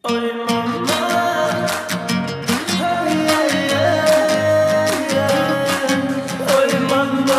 Ой, мама, ой, мама,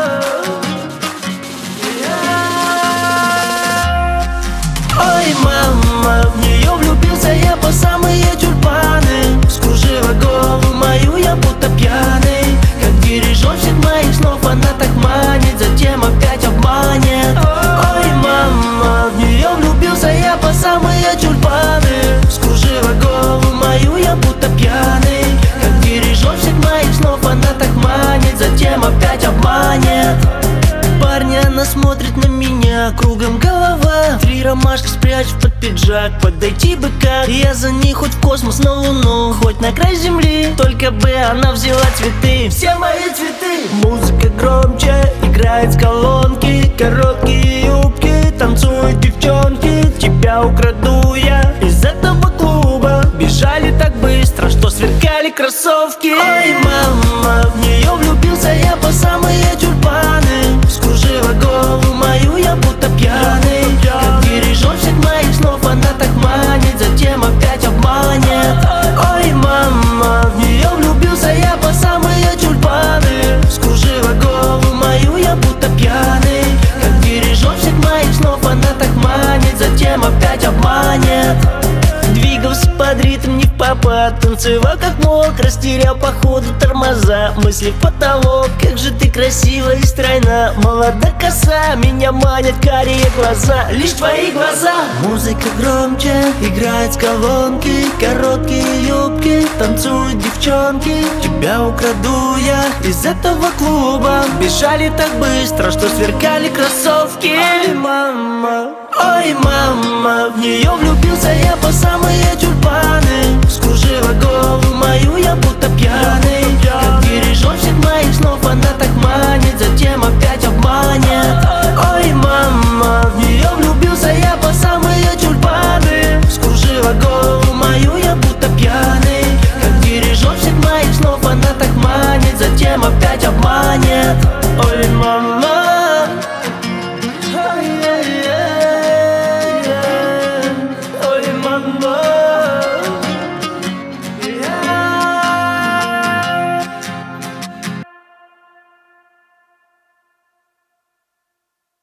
ой, мама, в нее влюбился я по самые тюльпаны. Вскружила голову мою я будто пьяный, как дирижерщик моих снов она так манит, затем опять обманет. Ой, мама, в нее влюбился я по самые тюльпаны. Вскружила голову мою я будто пьяный, как дирижерщик моих снов она так манит, затем опять обманет. Парня, она смотрит на меня, кругом голова. 3 ромашки спрячь под пиджак, подойти бы как. Я за ней хоть в космос, на луну, хоть на край земли, только бы она взяла цветы, все мои цветы. Музыка громче, играет с колонки, короткие юбки, танцуют девчонки. Тебя украду я из этого клуба. Бежали так быстро, что сверкали кроссовки. Ой, мама, в нее влюбился я по самые тюльпаны. Вскружила голову мою я будто пьяный, как дирижерщик моих снов она так манит, затем опять обманет. Ой, мама, в нее влюбился я по самые тюльпаны. Вскружила голову мою я будто пьяный, как дирижерщик моих снов она так манит, затем опять обманет. Двигался под ритм не в попад, танцевал как мог, растерял по ходу тормоза. Мысли в потолок, как же ты красива и стройна. Молода коса, меня манят карие глаза, лишь твои глаза. Музыка громче, играет с колонки, короткие юбки, танцуют девчонки. Тебя украду я из этого клуба. Бежали так быстро, что сверкали кроссовки. Ой, мама, ой, мама, в нее влюбился я по самые тюльпаны. Вскружила голову мою я будто пьяный, как дирижерщик моих снов она так манит, затем опять обманет. Ой, мама, в нее влюбился я по самые тюльпаны. Вскружила голову мою я будто пьяный, как дирижерщик моих снов она так манит, затем опять обманет.